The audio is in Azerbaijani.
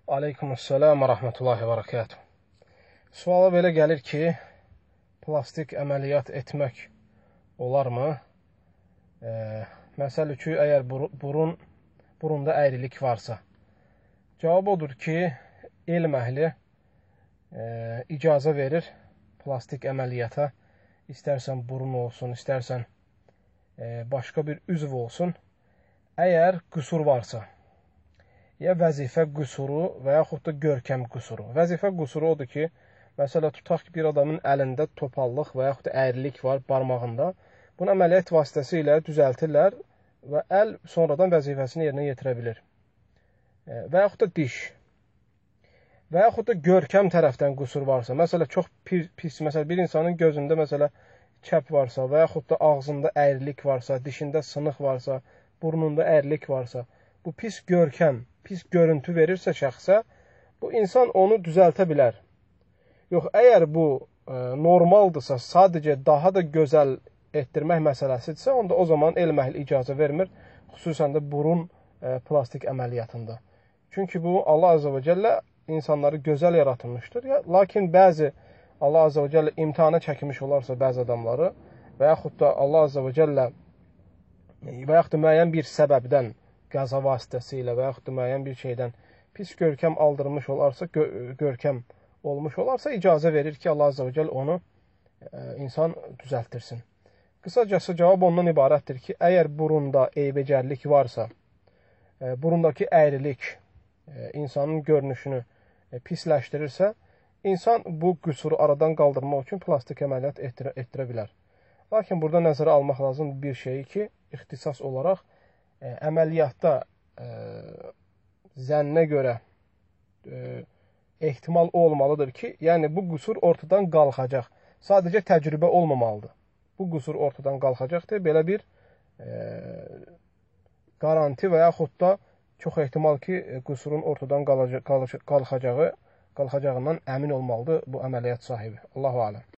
Aleykümselam və rəhmətullahi və bərəkatuh. Suala belə gəlir ki, plastik əməliyyat etmək olarmı? Məsəl üçün, əgər burunda əyrilik varsa. Cavab odur ki, elm əhli icazə verir plastik əməliyyata. İstərsən burun olsun, istərsən başqa bir üzv olsun. Əgər qüsur varsa, ya vəzifə qüsuru və yaxud da görkəm qüsuru. Vəzifə qüsuru odur ki, məsələn, tutaq ki, bir adamın əlində topallıq və yaxud da əyrilik var barmağında. Bunu əməliyyat vasitəsilə düzəltirlər və əl sonradan vəzifəsini yerinə yetirə bilir. Və yaxud da diş. Və yaxud da görkəm tərəfdən qüsur varsa. Məsələn, çox pis, məsələn, bir insanın gözündə məsələn, kəp varsa və yaxud da ağzında əyrilik varsa, dişində sınıq varsa, burnunda əyrilik varsa, bu pis görkəm, pis görüntü verirsə şəxsə, bu insan onu düzəltə bilər. Yox, əgər bu normaldırsa, sadəcə daha da gözəl etdirmək məsələsidirsə, onda o zaman elm əhli icazə vermir, xüsusən də burun plastik əməliyyatında. Çünki bu Allah Azze və Cəllə insanları gözəl yaratılmışdır. Lakin bəzi Allah Azze və Cəllə imtihana çəkmiş olarsa bəzi adamları və yaxud da Allah Azze və Cəllə və yaxud da müəyyən bir səbəbdən qəza vasitəsilə və yaxud da müəyyən bir şeydən pis görkəm aldırmış olarsa, görkəm olmuş olarsa icazə verir ki, Allah Azze və Cəllə onu insan düzəltdirsin. Qısacası cavab ondan ibarətdir ki, əgər burunda eybəcərlik varsa, burundakı əyrilik insanın görünüşünü pisləşdirirsə, insan bu qüsuru aradan qaldırmaq üçün plastik əməliyyat etdirə bilər. Lakin burada nəzərə almaq lazım bir şeyi ki, ixtisas olaraq əməliyyatda zənnə görə ehtimal olmalıdır ki, yəni bu qüsur ortadan qalxacaq. Sadəcə təcrübə olmamalıdır. Bu qüsur ortadan qalxacaqdır. Belə bir garanti və yaxud da çox ehtimal ki, qüsurun ortadan qalxacağından əmin olmalıdır bu əməliyyat sahibi. Allahu aləm.